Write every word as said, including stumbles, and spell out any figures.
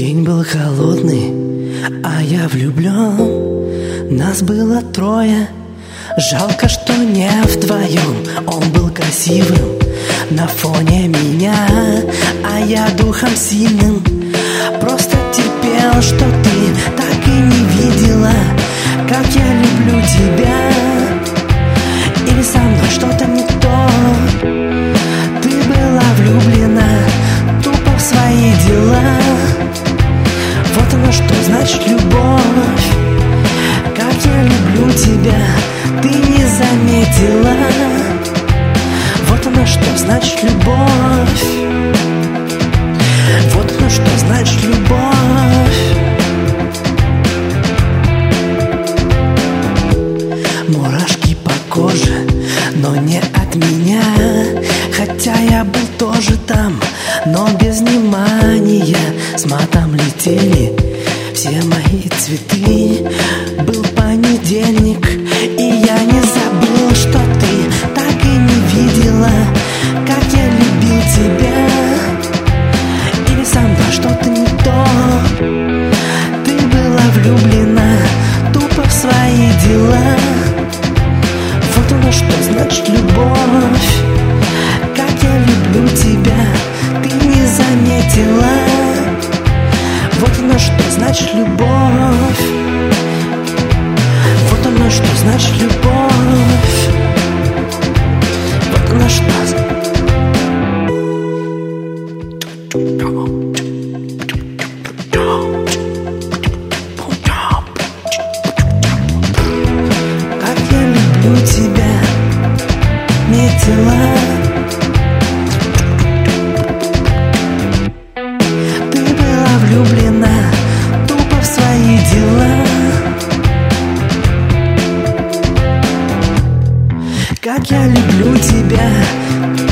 День был холодный, а я влюблен. Нас было трое, жалко, что не вдвоем. Он был красивым на фоне меня, а я духом сильным. Просто терпел, что ты так и не видела, как я люблю тебя. Или со мной что-то не то. Ты была влюблена тупо в свои дела. Вот оно что значит любовь. Как я люблю тебя, ты не заметила. Вот оно что значит любовь. Вот оно что значит любовь. Мурашки по коже, но не от меня. Хотя я был тоже там, но без внимания. С матом летели все мои цветы. Был понедельник, и я не забыл, что ты так и не видела, как я любил тебя. Или со мной что-то не то. Ты была влюблена тупо в свои дела. Вот оно что значит любовь. Как я люблю тебя, ты не заметила. Вот оно что значит любовь. Вот оно что значит любовь. Вот оно что. Как я люблю тебя, метила. Ты была влюблена тупо в свои дела. Как я люблю тебя.